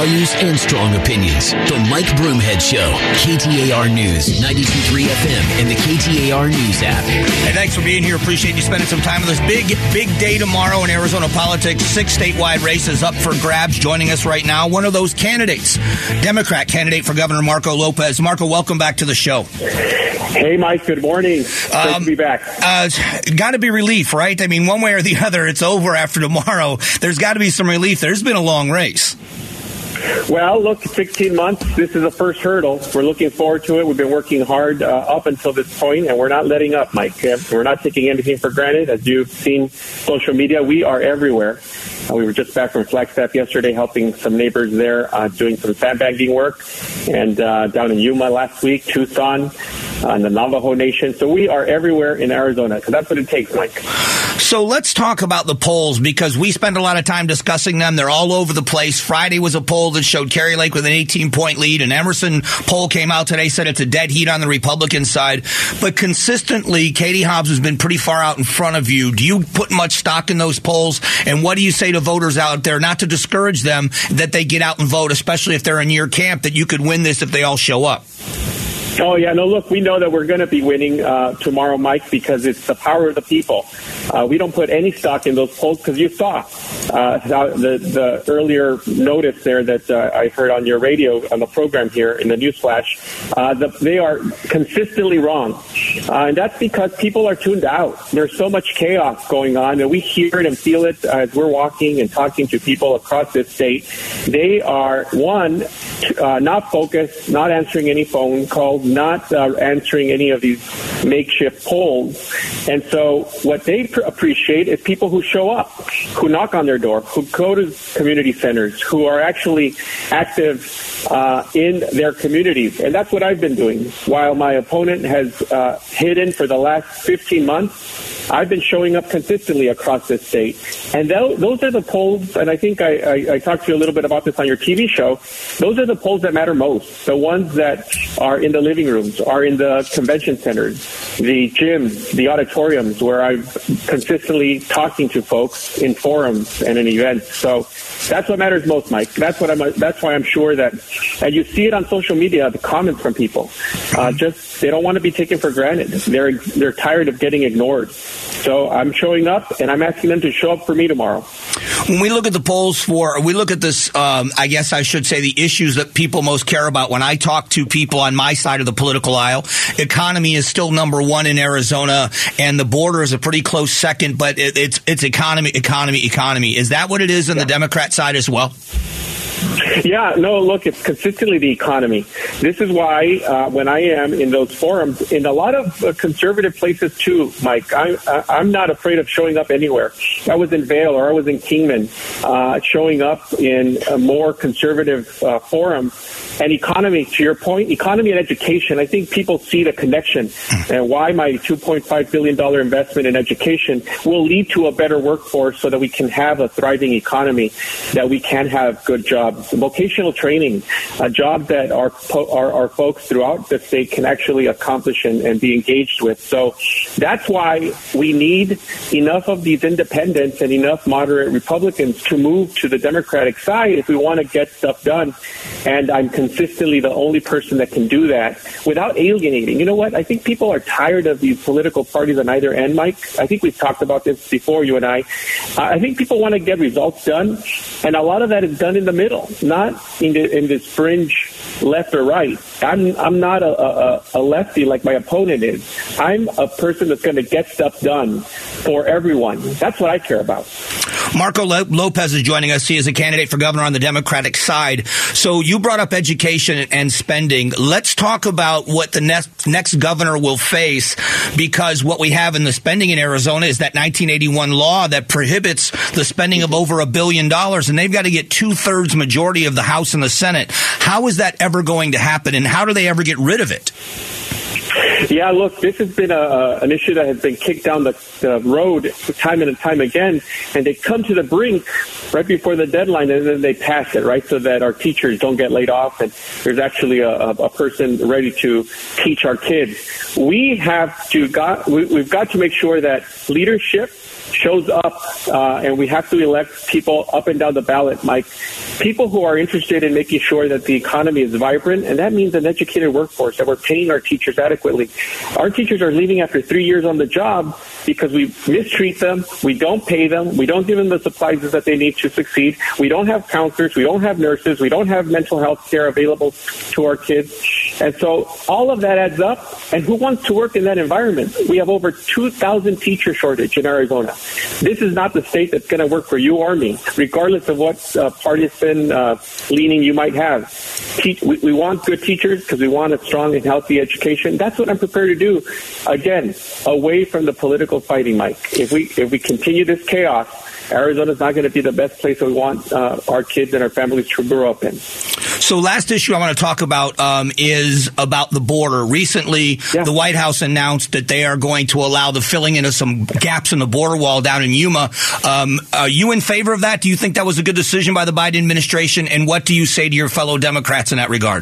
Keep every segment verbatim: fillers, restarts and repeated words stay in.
values and strong opinions. The Mike Broomhead Show, K T A R News, ninety-two point three F M, and the K T A R News app. Hey, thanks for being here. Appreciate you spending some time with us. Big, big day tomorrow in Arizona politics. Six statewide races up for grabs. Joining us right now, one of those candidates, Democrat candidate for Governor Marco Lopez. Marco, welcome back to the show. Hey, Mike. Good morning. Great um, to be back. Uh, got to be relief, right? I mean, one way or the other, it's over after tomorrow. There's got to be some relief. There's been a long race. Well, look, sixteen months. This is the first hurdle. We're looking forward to it. We've been working hard uh, up until this point, and we're not letting up, Mike. We're not taking anything for granted. As you've seen social media, we are everywhere. Uh, we were just back from Flagstaff yesterday helping some neighbors there uh, doing some sandbagging work, and uh, down in Yuma last week, Tucson, uh, and the Navajo Nation. So we are everywhere in Arizona, because that's what it takes, Mike. So let's talk about the polls, because we spend a lot of time discussing them. They're all over the place. Friday was a poll that showed Kari Lake with an eighteen-point lead. An Emerson poll came out today, said it's a dead heat on the Republican side. But consistently, Katie Hobbs has been pretty far out in front of you. Do you put much stock in those polls? And what do you say to voters out there, not to discourage them, that they get out and vote, especially if they're in your camp, that you could win this if they all show up? Oh, yeah. No, look, we know that we're going to be winning uh, tomorrow, Mike, because it's the power of the people. Uh, we don't put any stock in those polls because you saw uh, the, the earlier notice there that uh, I heard on your radio on the program here in the news flash. Uh, the, they are consistently wrong. Uh, and that's because people are tuned out. There's so much chaos going on, and we hear it and feel it as we're walking and talking to people across this state. They are, one, uh, not focused, not answering any phone calls, not uh, answering any of these makeshift polls. And so what they pr- appreciate is people who show up, who knock on their door, who go to community centers, who are actually active uh, in their communities. And that's what I've been doing. While my opponent has uh, hidden for the last fifteen months, I've been showing up consistently across this state. And th- those are the polls, and I think I, I, I talked to you a little bit about this on your T V show, those are the polls that matter most, the ones that are in the living rooms, are in the convention centers, the gyms, the auditoriums, where I'm consistently talking to folks in forums and in events. So that's what matters most, Mike. That's what I'm. That's why I'm sure that, and you see it on social media, the comments from people. Uh, just they don't want to be taken for granted. They're they're tired of getting ignored. So I'm showing up, and I'm asking them to show up for me tomorrow. When we look at the polls for, we look at this, um, I guess I should say, the issues that people most care about. When I talk to people on my side of the political aisle, economy is still number one in Arizona, and the border is a pretty close second. But it, it's it's economy, economy, economy. Is that what it is on yeah. the Democrat side as well? Yeah, no, look, it's consistently the economy. This is why uh, when I am in those forums, in a lot of uh, conservative places too, Mike, I, I, I'm not afraid of showing up anywhere. I was in Vail or I was in Kingman, uh, showing up in a more conservative uh, forum. And economy, to your point, economy and education, I think people see the connection and why my two point five billion dollars investment in education will lead to a better workforce so that we can have a thriving economy, that we can have good jobs. Vocational training, a job that our, our, our folks throughout the state can actually accomplish and, and be engaged with. So that's why we need enough of these independents and enough moderate Republicans to move to the Democratic side if we want to get stuff done. And I'm consistently the only person that can do that without alienating. You know what? I think people are tired of these political parties on either end, Mike. I think we've talked about this before, you and I. I think people want to get results done, and a lot of that is done in the middle, not in the, in this fringe left or right. I'm I'm not a, a, a lefty like my opponent is. I'm a person that's going to get stuff done for everyone. That's what I care about. Marco Lopez is joining us. He is a candidate for governor on the Democratic side. So you brought up education and spending. Let's talk about what the next next governor will face, because what we have in the spending in Arizona is that nineteen eighty-one law that prohibits the spending of over a billion dollars, and they've got to get two-thirds majority of the House and the Senate. How is that ever going to happen, and how do they ever get rid of it? Yeah, look, this has been a, an issue that has been kicked down the, the road time and time again, and they come to the brink right before the deadline, and then they pass it, right, so that our teachers don't get laid off, and there's actually a, a person ready to teach our kids. We have to got we, we've got to make sure that leadership shows up, uh, and we have to elect people up and down the ballot, Mike. People who are interested in making sure that the economy is vibrant, and that means an educated workforce, that we're paying our teachers adequately. Our teachers are leaving after three years on the job because we mistreat them, we don't pay them, we don't give them the supplies that they need to succeed, we don't have counselors, we don't have nurses, we don't have mental health care available to our kids. And so all of that adds up, and who wants to work in that environment? We have over two thousand teacher shortage in Arizona. This is not the state that's going to work for you or me, regardless of what uh, partisan uh, leaning you might have. Te- we, we want good teachers because we want a strong and healthy education. That's what I'm prepared to do. Again, away from the political fighting, Mike. If we if we continue this chaos, Arizona's not going to be the best place that we want uh, our kids and our families to grow up in. So last issue I want to talk about um, is about the border. Recently, yeah. the White House announced that they are going to allow the filling in of some gaps in the border wall down in Yuma. Um, are you in favor of that? Do you think that was a good decision by the Biden administration? And what do you say to your fellow Democrats in that regard?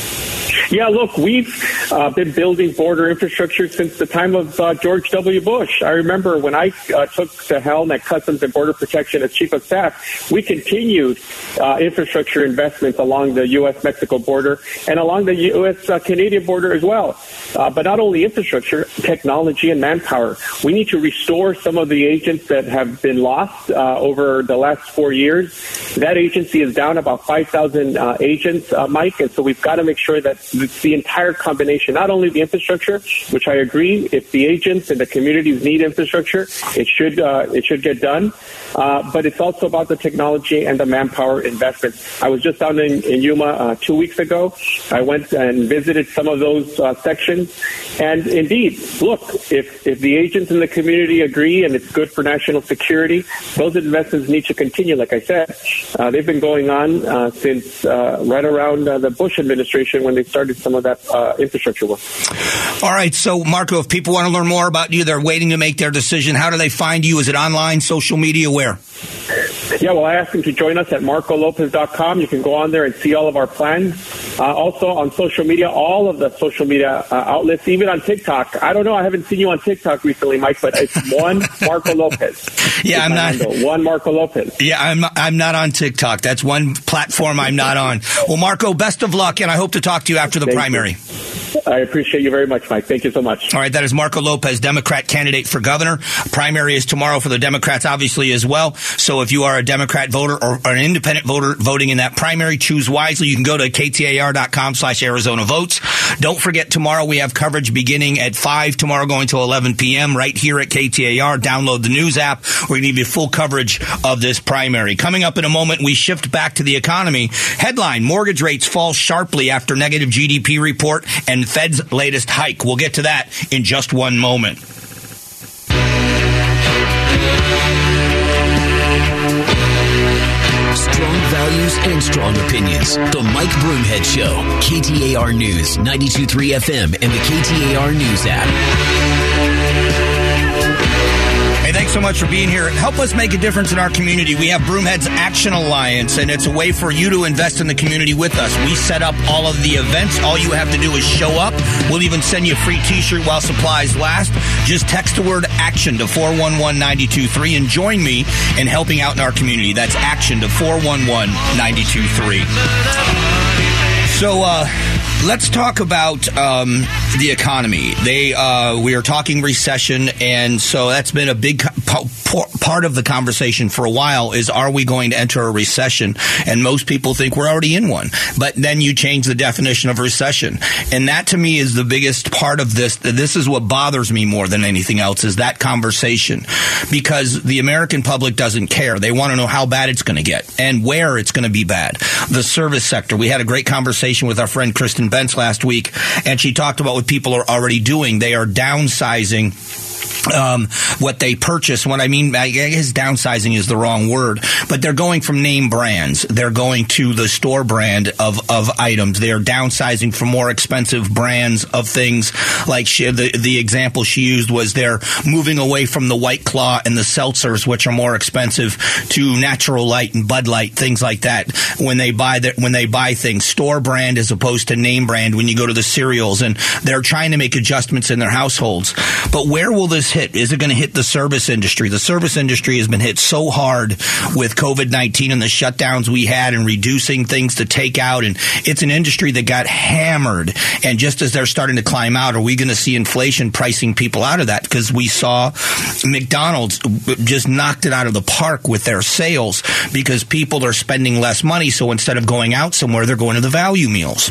Yeah, look, we've uh, been building border infrastructure since the time of uh, George W. Bush. I remember when I uh, took the helm at Customs and Border Protection as Chief of Staff, we continued uh, infrastructure investments along the U S Mexico border and along the U S Canadian border as well. Uh, but not only infrastructure, technology and manpower. We need to restore some of the agents that have been lost uh, over the last four years. That agency is down about five thousand uh, agents, uh, Mike, and so we've got to make sure that it's the entire combination, not only the infrastructure, which I agree, if the agents and the communities need infrastructure, it should uh, it should get done. Uh, but it's also about the technology and the manpower investments. I was just down in, in Yuma uh, two weeks ago. I went and visited some of those uh, sections. And indeed, look, if, if the agents in the community agree and it's good for national security, those investments need to continue. Like I said, uh, they've been going on uh, since uh, right around uh, the Bush administration when they started some of that uh, infrastructure work. All right. So, Marco, if people want to learn more about you, they're waiting to make their decision. How do they find you? Is it online, social media, where? Yeah, well, I asked them to join us at marco lopez dot com. You can go on there and see all of our plans. Uh, also on social media, all of the social media uh, outlets, even on TikTok. I don't know. I haven't seen you on TikTok recently, Mike, but it's one Marco Lopez. Yeah, I'm not. Handle, one Marco Lopez. Yeah, I'm not, I'm not on TikTok. That's one platform I'm not on. Well, Marco, best of luck, and I hope to talk to you after the Thank primary. You. I appreciate you very much, Mike. Thank you so much. All right, that is Marco Lopez, Democrat candidate for governor. Primary is tomorrow for the Democrats, obviously, as well. So if you are a Democrat voter or, or an independent voter voting in that primary, choose wisely. You can go to K T A R dot com slash Arizona votes. Don't forget, tomorrow we have coverage beginning at five, tomorrow going to eleven p.m. right here at K T A R. Download the news app. We're going to give you full coverage of this primary. Coming up in a moment, we shift back to the economy. Headline, mortgage rates fall sharply after negative G D P report and Fed's latest hike. We'll get to that in just one moment. Strong values and strong opinions. The Mike Broomhead Show. K T A R News, ninety-two point three F M, and the K T A R News app. Hey, thanks so much for being here. Help us make a difference in our community. We have Broomhead's Action Alliance, and it's a way for you to invest in the community with us. We set up all of the events. All you have to do is show up. We'll even send you a free T-shirt while supplies last. Just text the word ACTION to four one one, nine two three and join me in helping out in our community. That's ACTION to four one one, nine two three. So, uh... let's talk about um, the economy. They, uh, we are talking recession, and so that's been a big po- part of the conversation for a while is, are we going to enter a recession? And most people think we're already in one. But then you change the definition of recession. And that, to me, is the biggest part of this. This is what bothers me more than anything else, is that conversation. Because the American public doesn't care. They want to know how bad it's going to get and where it's going to be bad. The service sector. We had a great conversation with our friend Kristen Bentz last week, and she talked about what people are already doing. They are downsizing Um, what they purchase. What I mean, I guess downsizing is the wrong word, but they're going from name brands. They're going to the store brand of, of items. They're downsizing from more expensive brands of things. Like she, the, the example she used was they're moving away from the White Claw and the seltzers, which are more expensive, to Natural Light and Bud Light, things like that. When they buy the, when they buy things, store brand as opposed to name brand when you go to the cereals, and they're trying to make adjustments in their households. But where will this hit? Is it going to hit the service industry? The service industry has been hit so hard with COVID nineteen and the shutdowns we had and reducing things to take out. And it's an industry that got hammered. And just as they're starting to climb out, are we going to see inflation pricing people out of that? Because we saw McDonald's just knocked it out of the park with their sales because people are spending less money. So instead of going out somewhere, they're going to the value meals.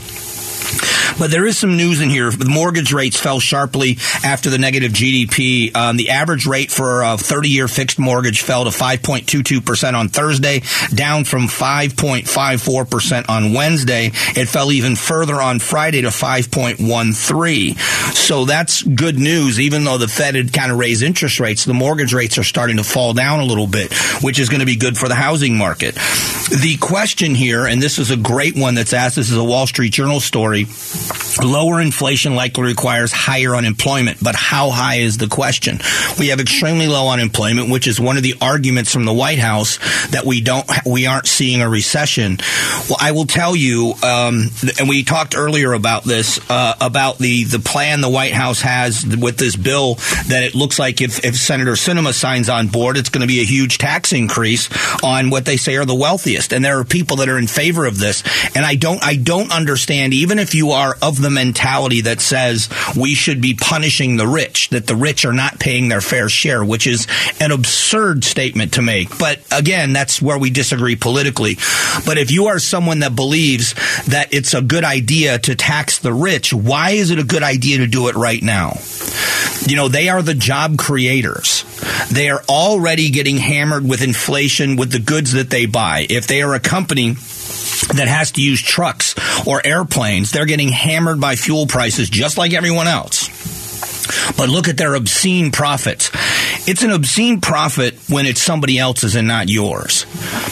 But there is some news in here. The mortgage rates fell sharply after the negative G D P. Um, the average rate for a thirty-year fixed mortgage fell to five point two two percent on Thursday, down from five point five four percent on Wednesday. It fell even further on Friday to five point one three. So that's good news. Even though the Fed had kind of raised interest rates, the mortgage rates are starting to fall down a little bit, which is going to be good for the housing market. The question here, and this is a great one that's asked, this is a Wall Street Journal story. Lower inflation likely requires higher unemployment, but how high is the question? We have extremely low unemployment, which is one of the arguments from the White House that we don't, we aren't seeing a recession. Well, I will tell you, um, and we talked earlier about this, uh, about the, the plan the White House has with this bill, that it looks like if, if Senator Sinema signs on board, it's going to be a huge tax increase on what they say are the wealthiest. And there are people that are in favor of this. And I don't, I don't understand, even if you are of the mentality that says we should be punishing the rich, that the rich are not paying their fair share, which is an absurd statement to make. But again, that's where we disagree politically. But if you are someone that believes that it's a good idea to tax the rich, why is it a good idea to do it right now? You know, they are the job creators. They are already getting hammered with inflation with the goods that they buy. If they are a company that has to use trucks or airplanes, they're getting hammered by fuel prices just like everyone else. But look at their obscene profits. It's an obscene profit when it's somebody else's and not yours.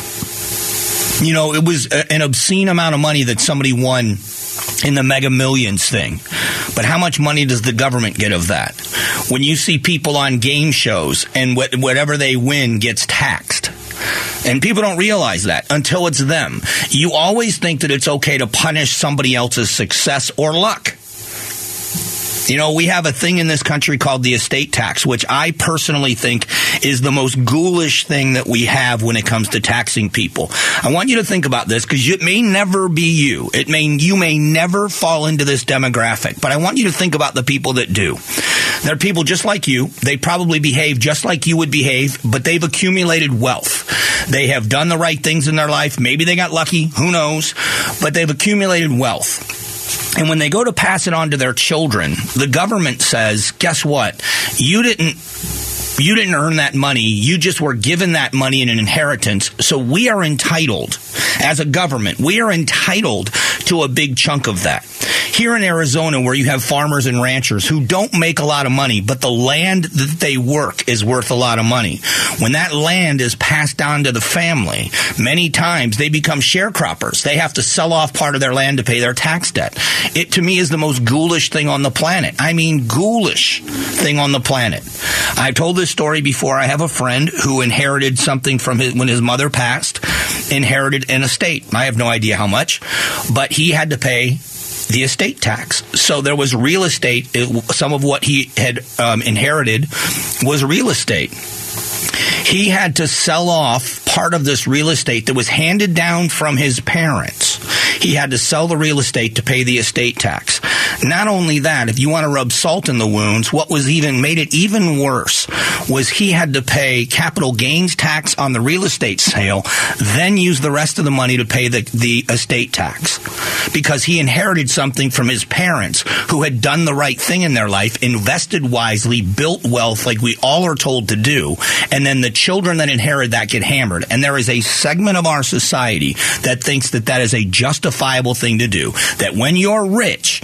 You know, it was an obscene amount of money that somebody won in the Mega Millions thing. But how much money does the government get of that? When you see people on game shows and wh- whatever they win gets taxed. And people don't realize that until it's them. You always think that it's okay to punish somebody else's success or luck. You know, we have a thing in this country called the estate tax, which I personally think is the most ghoulish thing that we have when it comes to taxing people. I want you to think about this because it may never be you. It may, you may never fall into this demographic, but I want you to think about the people that do. They're people just like you. They probably behave just like you would behave, but they've accumulated wealth. They have done the right things in their life. Maybe they got lucky. Who knows? But they've accumulated wealth. And when they go to pass it on to their children, the government says, guess what? You didn't you didn't earn that money. You just were given that money in an inheritance. So we are entitled, as a government, we are entitled to a big chunk of that. Here in Arizona, where you have farmers and ranchers who don't make a lot of money, but the land that they work is worth a lot of money. When that land is passed down to the family, many times they become sharecroppers. They have to sell off part of their land to pay their tax debt. It, to me, is the most ghoulish thing on the planet. I mean, ghoulish thing on the planet. I've told this story before. I have a friend who inherited something from his, when his mother passed, inherited an estate. I have no idea how much, but he had to pay the estate tax. So there was real estate. It, some of what he had um, inherited was real estate. He had to sell off part of this real estate that was handed down from his parents. He had to sell the real estate to pay the estate tax. Not only that, if you want to rub salt in the wounds, what was even made it even worse was he had to pay capital gains tax on the real estate sale, then use the rest of the money to pay the, the estate tax. Because he inherited something from his parents who had done the right thing in their life, invested wisely, built wealth like we all are told to do, and then the children that inherit that get hammered. And there is a segment of our society that thinks that that is a justifiable thing to do. That when you're rich, we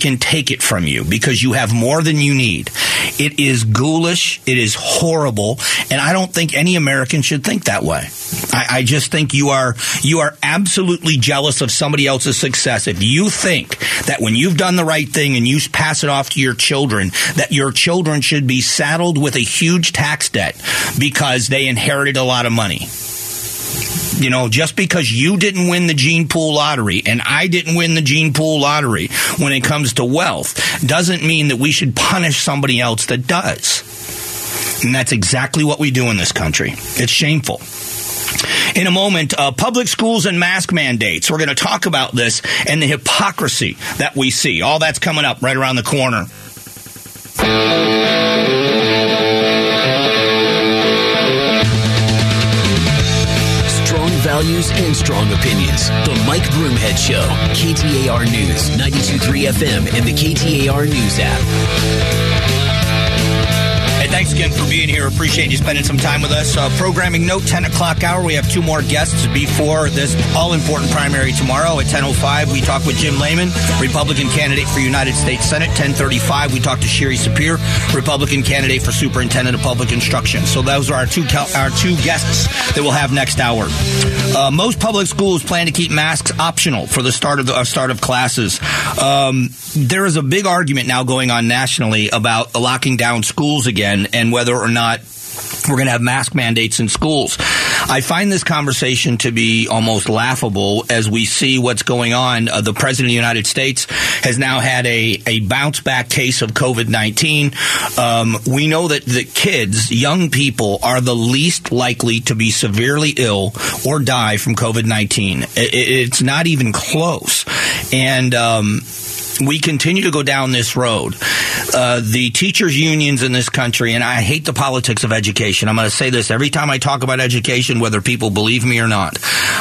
can take it from you because you have more than you need. It is ghoulish. It is horrible. And I don't think any American should think that way. I, I just think you are you are absolutely jealous of somebody else's success. If you think that when you've done the right thing and you pass it off to your children, that your children should be saddled with a huge tax debt because they inherited a lot of money. You know, just because you didn't win the gene pool lottery and I didn't win the gene pool lottery when it comes to wealth doesn't mean that we should punish somebody else that does. And that's exactly what we do in this country. It's shameful. In a moment, uh, public schools and mask mandates. We're going to talk about this and the hypocrisy that we see. All that's coming up right around the corner. Strong values and strong opinions. The Mike Broomhead Show. K T A R News, ninety-two point three F M, and the K T A R News app. Hey, thanks again for being here. Appreciate you spending some time with us. Uh, programming note, ten o'clock hour. We have two more guests before this all-important primary tomorrow. At ten oh five, we talk with Jim Lehman, Republican candidate for United States Senate. ten thirty-five, we talk to Sherry Sapir, Republican candidate for Superintendent of Public Instruction. So those are our two our two guests that we'll have next hour. Uh, most public schools plan to keep masks optional for the start of the uh, start of classes. Um, there is a big argument now going on nationally about locking down schools again and whether or not we're going to have mask mandates in schools. I find this conversation to be almost laughable as we see what's going on. Uh, the President of the United States has now had a, a bounce-back case of covid nineteen. Um, we know that the kids, young people, are the least likely to be severely ill or die from covid nineteen. It, it's not even close. And um we continue to go down this road. Uh, the teachers' unions in this country, and I hate the politics of education. I'm going to say this every time I talk about education, whether people believe me or not.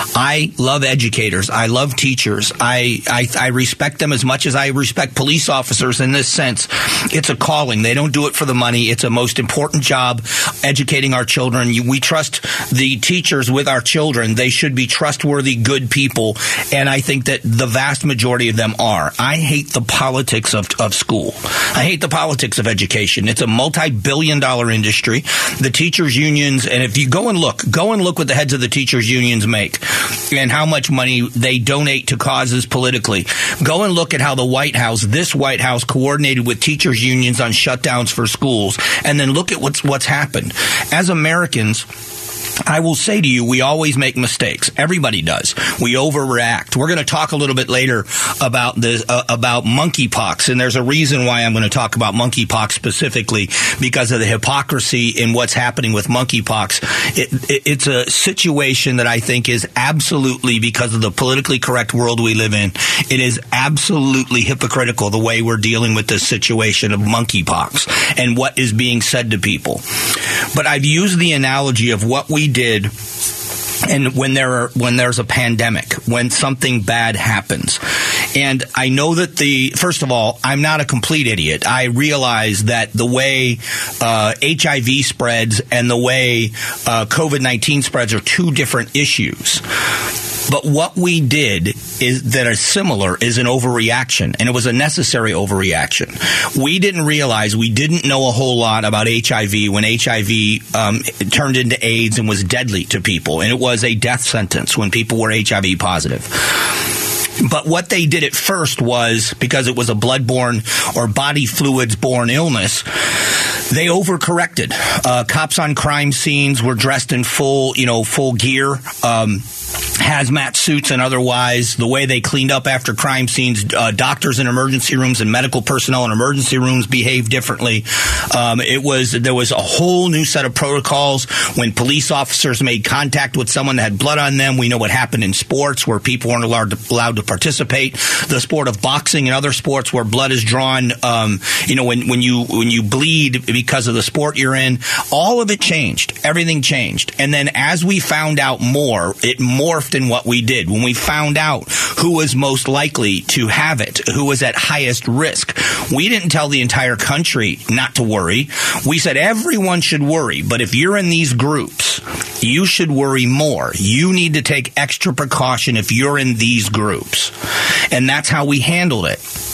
I love educators. I love teachers. I, I, I respect them as much as I respect police officers in this sense. It's a calling. They don't do it for the money. It's a most important job, educating our children. We trust the teachers with our children. They should be trustworthy, good people, and I think that the vast majority of them are. I hate the politics of, of school. I hate the politics of education. It's a multi-billion dollar industry. The teachers' unions, and if you go and look, go and look what the heads of the teachers' unions make and how much money they donate to causes politically. Go and look at how the White House, this White House, coordinated with teachers' unions on shutdowns for schools, and then look at what's what's happened. As Americans, I will say to you, we always make mistakes. Everybody does. We overreact. We're going to talk a little bit later about this, uh, about monkeypox, and there's a reason why I'm going to talk about monkeypox specifically, because of the hypocrisy in what's happening with monkeypox. It, it, it's a situation that I think is absolutely, because of the politically correct world we live in, it is absolutely hypocritical the way we're dealing with this situation of monkeypox and what is being said to people. But I've used the analogy of what we did and when there are, when there's a pandemic, when something bad happens. And I know that the, first of all, I'm not a complete idiot. I realize that the way uh, H I V spreads and the way uh, covid nineteen spreads are two different issues. But what we did is that is similar is an overreaction, and it was a necessary overreaction. We didn't realize, we didn't know a whole lot about H I V when H I V um, turned into AIDS and was deadly to people, and it was a death sentence when people were H I V positive. But what they did at first was, because it was a bloodborne or body fluids-borne illness, they overcorrected. Uh, cops on crime scenes were dressed in full, you know, full gear. Um, hazmat suits and otherwise, the way they cleaned up after crime scenes, uh, doctors in emergency rooms and medical personnel in emergency rooms behaved differently. Um, it was there was a whole new set of protocols when police officers made contact with someone that had blood on them. We know what happened in sports where people weren't allowed to, allowed to participate. The sport of boxing and other sports where blood is drawn, um, you know, when, when you when you bleed because of the sport you're in, all of it changed. Everything changed. And then as we found out more, it morphed in what we did. When we found out who was most likely to have it, who was at highest risk, we didn't tell the entire country not to worry. We said everyone should worry, but if you're in these groups, you should worry more. You need to take extra precaution if you're in these groups. And that's how we handled it.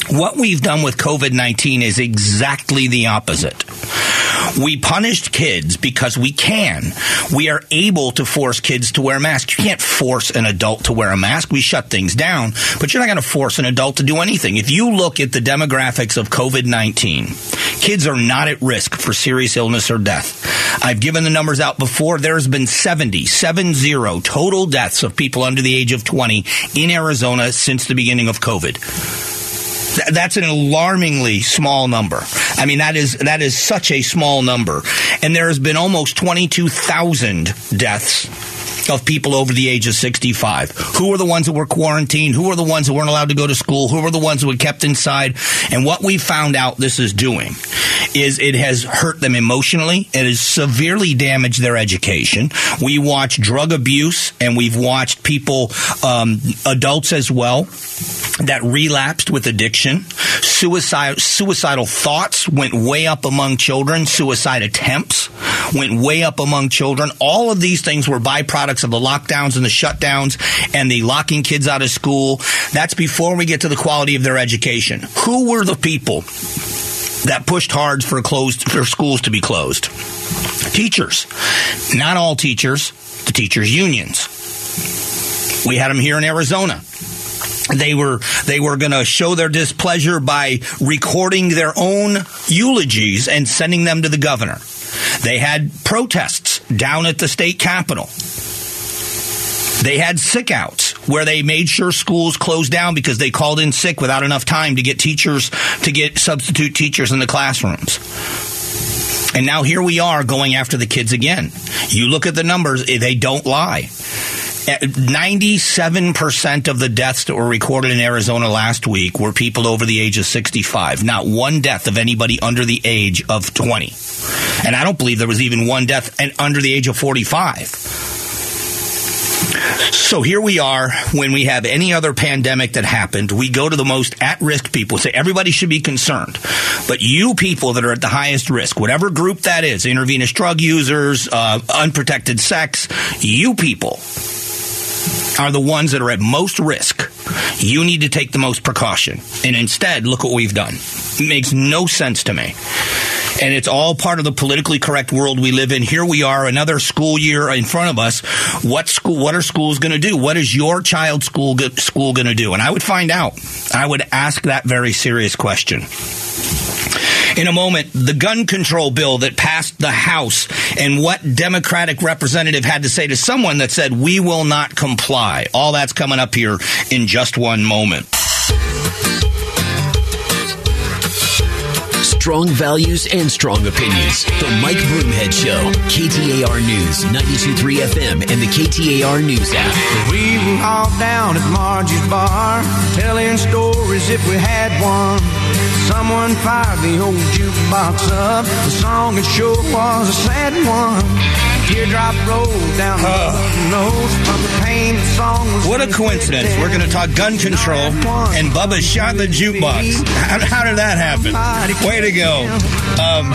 What we've done with COVID nineteen is exactly the opposite. We punished kids because we can. We are able to force kids to wear masks. You can't force an adult to wear a mask. We shut things down, but you're not going to force an adult to do anything. If you look at the demographics of COVID nineteen, kids are not at risk for serious illness or death. I've given the numbers out before. There's been seventy, seven zero total deaths of people under the age of twenty in Arizona since the beginning of COVID. That's an alarmingly small number. I mean, that is that is such a small number. And there has been almost twenty-two thousand deaths of people over the age of sixty-five. Who are the ones that were quarantined? Who are the ones that weren't allowed to go to school? Who are the ones that were kept inside? And what we found out this is doing is it has hurt them emotionally. It has severely damaged their education. We watch drug abuse, and we've watched people, um, adults as well, that relapsed with addiction. Suicide, suicidal thoughts went way up among children. Suicide attempts went way up among children. All of these things were byproducts of the lockdowns and the shutdowns and the locking kids out of school. That's before we get to the quality of their education. Who were the people that pushed hard for closed for schools to be closed? Teachers. Not all teachers, the teachers' unions. We had them here in Arizona. They were they were going to show their displeasure by recording their own eulogies and sending them to the governor. They had protests down at the state capitol. They had sick outs where they made sure schools closed down because they called in sick without enough time to get teachers, to get substitute teachers in the classrooms. And now here we are going after the kids again. You look at the numbers, they don't lie. ninety-seven percent of the deaths that were recorded in Arizona last week were people over the age of sixty-five. Not one death of anybody under the age of twenty. And I don't believe there was even one death under the age of forty-five. So here we are, when we have any other pandemic that happened, we go to the most at-risk people, say everybody should be concerned. But you people that are at the highest risk, whatever group that is, intravenous drug users, uh, unprotected sex, you people are the ones that are at most risk. You need to take the most precaution. And instead, look what we've done. It makes no sense to me. And it's all part of the politically correct world we live in. Here we are, another school year in front of us. What school? What are schools going to do? What is your child's school school going to do? And I would find out. I would ask that very serious question. In a moment, the gun control bill that passed the House and what Democratic representative had to say to someone that said, we will not comply. All that's coming up here in just one moment. Strong values and strong opinions. The Mike Broomhead Show. K T A R News, ninety-two point three F M, and the K T A R News app. We were all down at Margie's bar, telling stories if we had one. Someone fired the old jukebox up. The song it sure was a sad one. Teardrop rolled down the uh, nose from the pain the song was. What a coincidence. We're going to talk gun control, and Bubba shot the jukebox. How, how did that happen? Way to go. Um,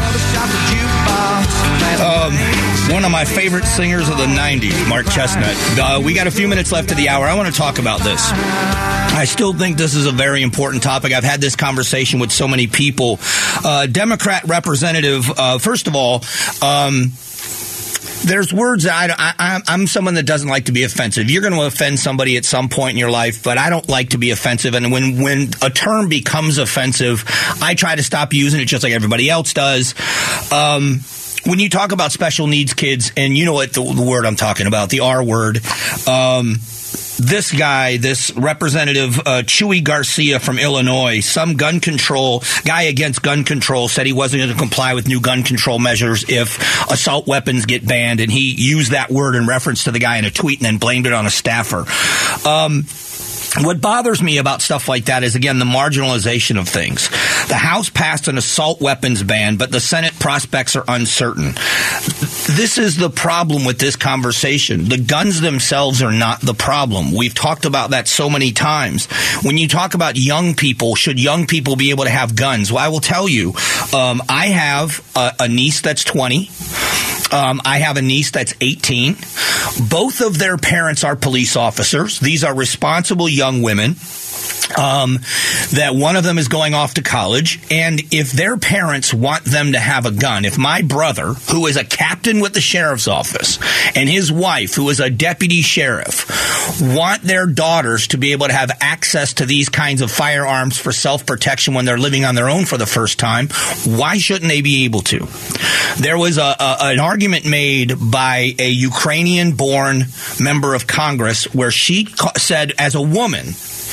um, one of my favorite singers of the nineties, Mark Chestnut. Uh, we got a few minutes left of the hour. I want to talk about this. I still think this is a very important topic. I've had this conversation with so many people. Uh, Democrat representative, uh, first of all, um, there's words that I, I, I'm someone that doesn't like to be offensive. You're going to offend somebody at some point in your life, but I don't like to be offensive. And when, when a term becomes offensive, I try to stop using it just like everybody else does. Um, when you talk about special needs kids, and you know what the, the word I'm talking about, the R word, um, this guy, this representative, uh, Chuy Garcia from Illinois, some gun control guy against gun control, said he wasn't going to comply with new gun control measures if assault weapons get banned. And he used that word in reference to the guy in a tweet and then blamed it on a staffer. Um, What bothers me about stuff like that is, again, the marginalization of things. The House passed an assault weapons ban, but the Senate prospects are uncertain. This is the problem with this conversation. The guns themselves are not the problem. We've talked about that so many times. When you talk about young people, should young people be able to have guns? Well, I will tell you, um, I have a, a niece that's twenty. Um, I have a niece that's eighteen. Both of their parents are police officers. These are responsible young women. Um, that one of them is going off to college, and if their parents want them to have a gun, if my brother, who is a captain with the sheriff's office, and his wife, who is a deputy sheriff, want their daughters to be able to have access to these kinds of firearms for self-protection when they're living on their own for the first time, why shouldn't they be able to? There was a, a, an argument made by a Ukrainian-born member of Congress where she ca- said, as a woman,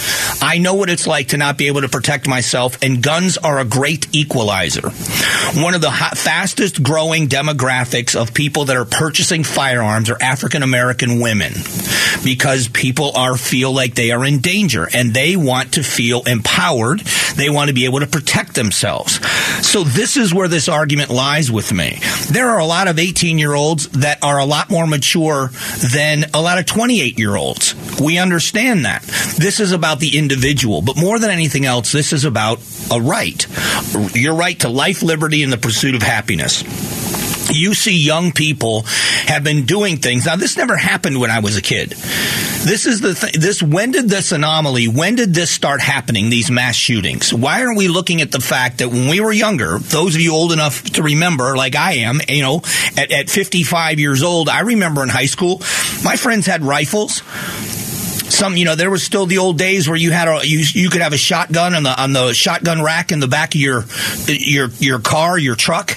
I know what it's like to not be able to protect myself, and guns are a great equalizer. One of the hot, fastest growing demographics of people that are purchasing firearms are African American women, because people are feel like they are in danger and they want to feel empowered. They want to be able to protect themselves. So this is where this argument lies with me. There are a lot of eighteen-year-olds that are a lot more mature than a lot of twenty-eight-year-olds. We understand that. This is about the individual, but more than anything else, this is about a right. Your right to life, liberty, and the pursuit of happiness. You see young people have been doing things. Now, this never happened when I was a kid. This is the th- this. When did this anomaly, when did this start happening, these mass shootings? Why aren't we looking at the fact that when we were younger, those of you old enough to remember, like I am, you know, at, at fifty-five years old, I remember in high school, my friends had rifles. Some, you know, there was still the old days where you had a you you could have a shotgun on the on the shotgun rack in the back of your your your car, your truck.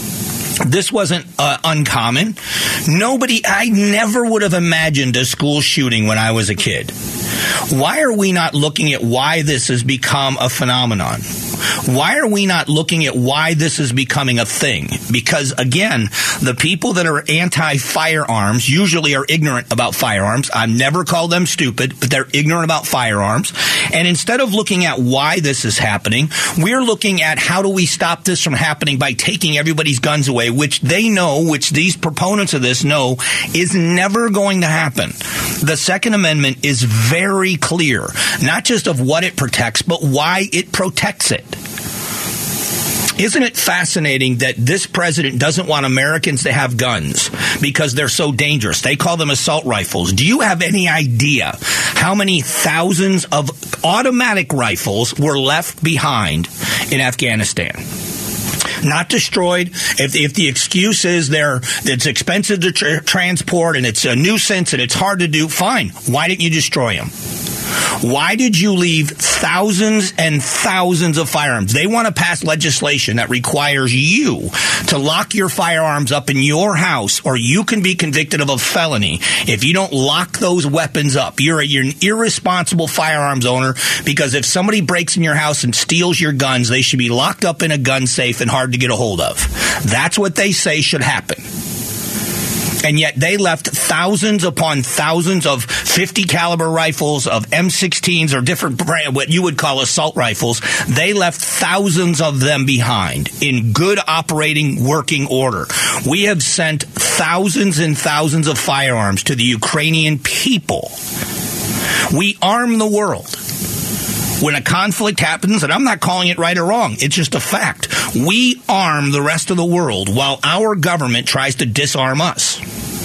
This wasn't uh, uncommon. Nobody, I never would have imagined a school shooting when I was a kid. Why are we not looking at why this has become a phenomenon? Why are we not looking at why this is becoming a thing? Because, again, the people that are anti-firearms usually are ignorant about firearms. I've never called them stupid, but they're ignorant about firearms. And instead of looking at why this is happening, we're looking at how do we stop this from happening by taking everybody's guns away, which they know, which these proponents of this know, is never going to happen. The Second Amendment is very clear, not just of what it protects, but why it protects it. Isn't it fascinating that this president doesn't want Americans to have guns because they're so dangerous? They call them assault rifles. Do you have any idea how many thousands of automatic rifles were left behind in Afghanistan? Not destroyed. If, if the excuse is they're, it's expensive to tra- transport and it's a nuisance and it's hard to do, fine. Why didn't you destroy them? Why did you leave thousands and thousands of firearms? They want to pass legislation that requires you to lock your firearms up in your house, or you can be convicted of a felony if you don't lock those weapons up. You're, a, you're an irresponsible firearms owner, because if somebody breaks in your house and steals your guns, they should be locked up in a gun safe and hard to get a hold of. That's what they say should happen. And yet they left thousands upon thousands of fifty caliber rifles, of M sixteens, or different brand, what you would call assault rifles. They left thousands of them behind in good operating working order. We have sent thousands and thousands of firearms to the Ukrainian people. We arm the world. When a conflict happens, and I'm not calling it right or wrong, it's just a fact, we arm the rest of the world while our government tries to disarm us.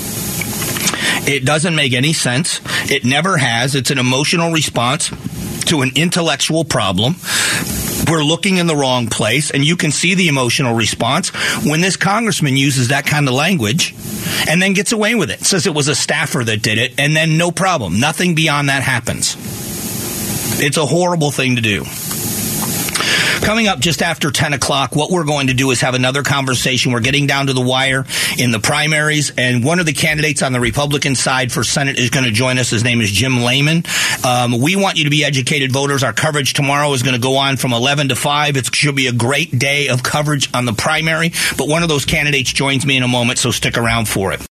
It doesn't make any sense. It never has. It's an emotional response to an intellectual problem. We're looking in the wrong place, and you can see the emotional response when this congressman uses that kind of language and then gets away with it. Says it was a staffer that did it, and then no problem. Nothing beyond that happens. It's a horrible thing to do. Coming up just after ten o'clock, what we're going to do is have another conversation. We're getting down to the wire in the primaries, and one of the candidates on the Republican side for Senate is going to join us. His name is Jim Layman. Um, we want you to be educated voters. Our coverage tomorrow is going to go on from eleven to five. It should be a great day of coverage on the primary, but one of those candidates joins me in a moment, so stick around for it.